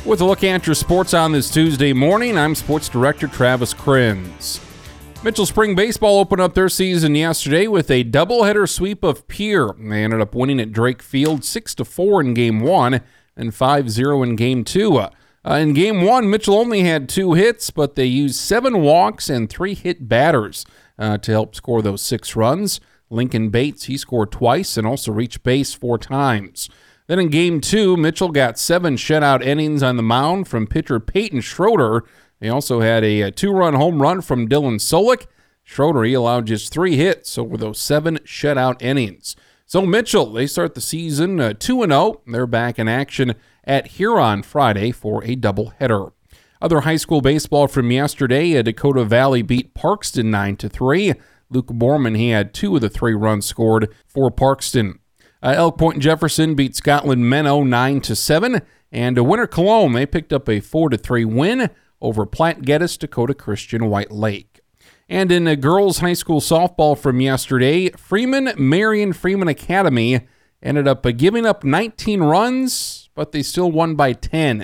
With a look at your sports on this Tuesday morning, I'm Sports Director Travis Krenz. Mitchell Spring Baseball opened up their season yesterday with a doubleheader sweep of Pierre. They ended up winning at Drake Field 6-4 in Game 1 and 5-0 in Game 2. In Game 1, Mitchell only had 2 hits, but they used 7 walks and 3 hit batters to help score those 6 runs. Lincoln Bates, he scored twice and also reached base 4 times. Then in Game 2, Mitchell got 7 shutout innings on the mound from pitcher Peyton Schroeder. They also had a 2-run home run from Dylan Solik. Schroeder, he allowed just 3 hits over those 7 shutout innings. So Mitchell, they start the season 2-0. They're back in action at Huron Friday for a doubleheader. Other high school baseball from yesterday, Dakota Valley beat Parkston 9-3. Luke Borman, he had 2 of the 3 runs scored for Parkston. Elk Point Jefferson beat Scotland Menno 9-7, and Winter Cologne, they picked up a 4-3 win over Platte Geddes Dakota Christian White Lake. And in girls high school softball from yesterday, Marion Freeman Academy ended up giving up 19 runs, but they still won by 10,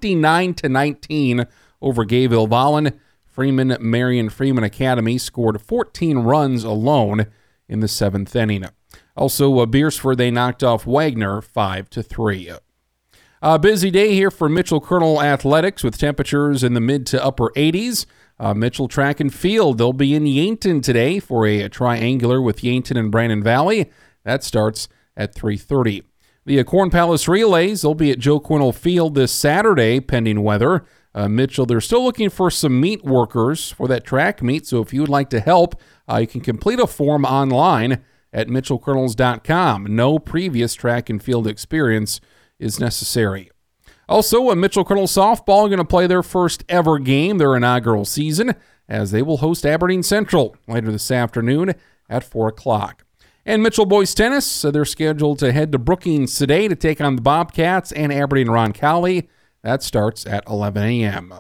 29-19 over Gayville Vollen. Marion Freeman Academy scored 14 runs alone in the 7th inning. Also, Beersford, they knocked off Wagner 5-3. A busy day here for Mitchell Colonel Athletics with temperatures in the mid to upper 80s. Mitchell Track and Field, they'll be in Yankton today for a triangular with Yankton and Brandon Valley. That starts at 3:30. The Corn Palace Relays, they'll be at Joe Quinnell Field this Saturday, pending weather. Mitchell, they're still looking for some meet workers for that track meet, so if you would like to help, you can complete a form online at mitchellcolonels.com. No previous track and field experience is necessary. Also, Mitchell Colonel Softball going to play their first ever game, their inaugural season, as they will host Aberdeen Central later this afternoon at 4 o'clock. And Mitchell Boys Tennis, they're scheduled to head to Brookings today to take on the Bobcats and Aberdeen Roncalli. That starts at 11 a.m.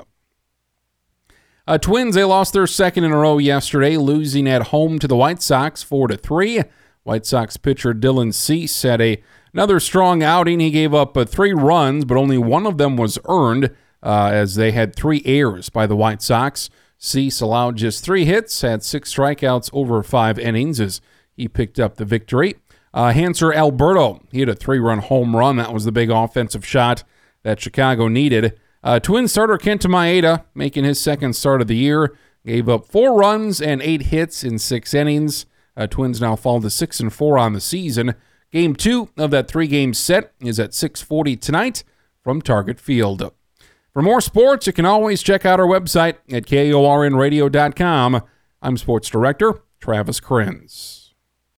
Twins, they lost their second in a row yesterday, losing at home to the White Sox 4-3. White Sox pitcher Dylan Cease had another strong outing. He gave up 3 runs, but only one of them was earned as they had 3 errors by the White Sox. Cease allowed just 3 hits, had 6 strikeouts over 5 innings as he picked up the victory. Hanser Alberto, he had a 3-run home run. That was the big offensive shot that Chicago needed. Twin starter Kenta Maeda, making his second start of the year, gave up 4 runs and 8 hits in 6 innings. Twins now fall to 6-4 on the season. Game 2 of that 3-game set is at 6:40 tonight from Target Field. For more sports, you can always check out our website at KORNradio.com. I'm Sports Director Travis Krenz.